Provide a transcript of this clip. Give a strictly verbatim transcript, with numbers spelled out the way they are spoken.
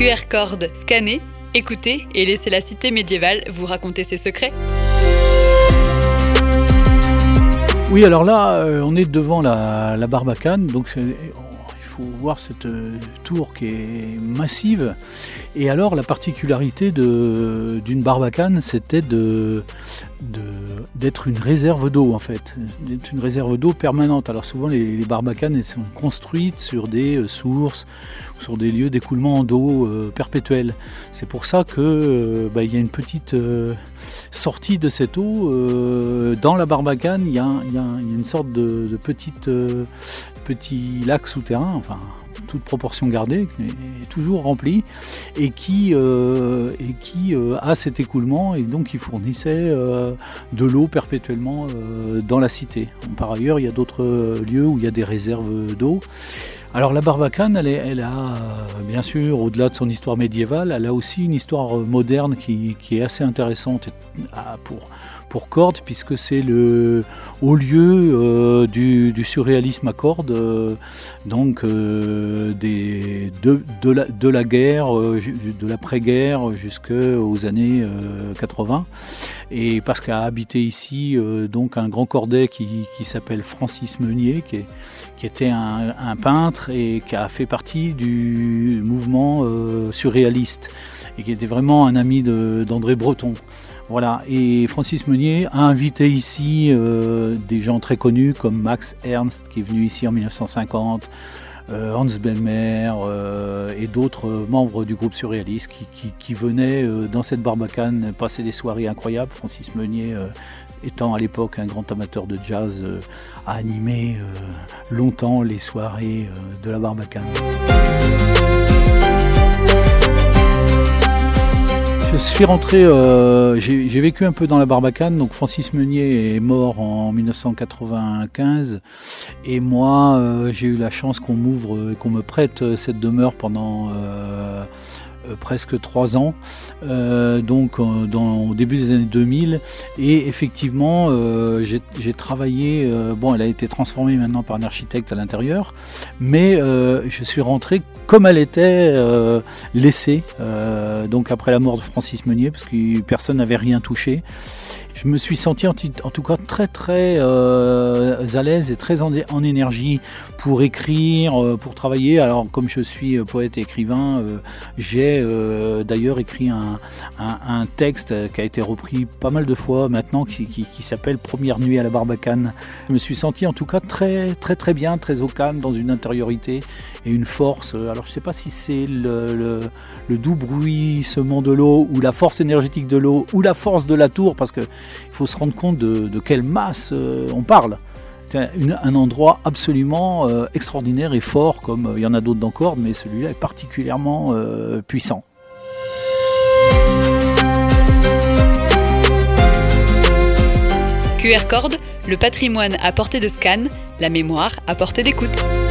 Q R code scanné, écoutez et laissez la cité médiévale vous raconter ses secrets. Oui, alors là, euh, on est devant la, la Barbacane, donc c'est, il faut voir cette euh, tour qui est massive. Et alors, la particularité de, d'une Barbacane, c'était de, de, d'être une réserve d'eau, en fait, d'être une réserve d'eau permanente. Alors souvent, les, les Barbacanes elles sont construites sur des euh, sources, sur des lieux d'écoulement d'eau euh, perpétuelle. C'est pour ça qu'il euh, bah, y a une petite euh, sortie de cette eau. Euh, dans la Barbacane, il y, y, y a une sorte de, de petite, euh, petit lac souterrain, enfin, toute proportion gardée, qui est toujours rempli, et qui, euh, et qui euh, a cet écoulement, et donc qui fournissait euh, de l'eau perpétuellement euh, dans la cité. Par ailleurs, il y a d'autres lieux où il y a des réserves d'eau. Alors la Barbacane, elle, est, elle a, bien sûr, au-delà de son histoire médiévale, elle a aussi une histoire moderne qui, qui est assez intéressante pour, pour Cordes, puisque c'est le haut lieu euh, du, du surréalisme à Cordes, euh, donc euh, des, de, de, la, de la guerre, euh, de l'après-guerre jusqu'aux années euh, quatre-vingts. Et parce qu'a habité ici euh, donc un grand Cordais qui, qui s'appelle Francis Meunier, qui, est, qui était un, un peintre et qui a fait partie du mouvement euh, surréaliste et qui était vraiment un ami de, d'André Breton. Voilà. Et Francis Meunier a invité ici euh, des gens très connus comme Max Ernst qui est venu ici en dix-neuf cent cinquante, euh, Hans Bellmer euh, et d'autres membres du groupe surréaliste qui, qui, qui venaient euh, dans cette Barbacane passer des soirées incroyables. Francis Meunier euh, étant à l'époque un grand amateur de jazz, euh, a animé euh, longtemps les soirées euh, de la Barbacane. Je suis rentré, euh, j'ai, j'ai vécu un peu dans la Barbacane, donc Francis Meunier est mort en dix-neuf cent quatre-vingt-quinze et moi euh, j'ai eu la chance qu'on m'ouvre, qu'on me prête cette demeure pendant euh, euh, presque trois ans, euh, donc euh, dans, au début des années deux mille, et effectivement euh, j'ai, j'ai travaillé, euh, bon elle a été transformée maintenant par un architecte à l'intérieur, mais euh, je suis rentré comme elle était euh, laissée, euh, donc après la mort de Francis Meunier, parce que personne n'avait rien touché. Je me suis senti en, t- en tout cas très très euh, à l'aise et très en, en énergie pour écrire, euh, pour travailler. Alors comme je suis poète et écrivain, euh, j'ai euh, d'ailleurs écrit un, un, un texte qui a été repris pas mal de fois maintenant, qui, qui, qui s'appelle Première nuit à la Barbacane. Je me suis senti en tout cas très très très bien, très au calme, dans une intériorité et une force. Alors je ne sais pas si c'est le, le, le doux bruissement de l'eau ou la force énergétique de l'eau ou la force de la tour, parce que il faut se rendre compte de, de quelle masse euh, on parle. C'est une, un endroit absolument euh, extraordinaire et fort, comme euh, il y en a d'autres dans Cordes, mais celui-là est particulièrement euh, puissant. Q R code, le patrimoine à portée de scan, la mémoire à portée d'écoute.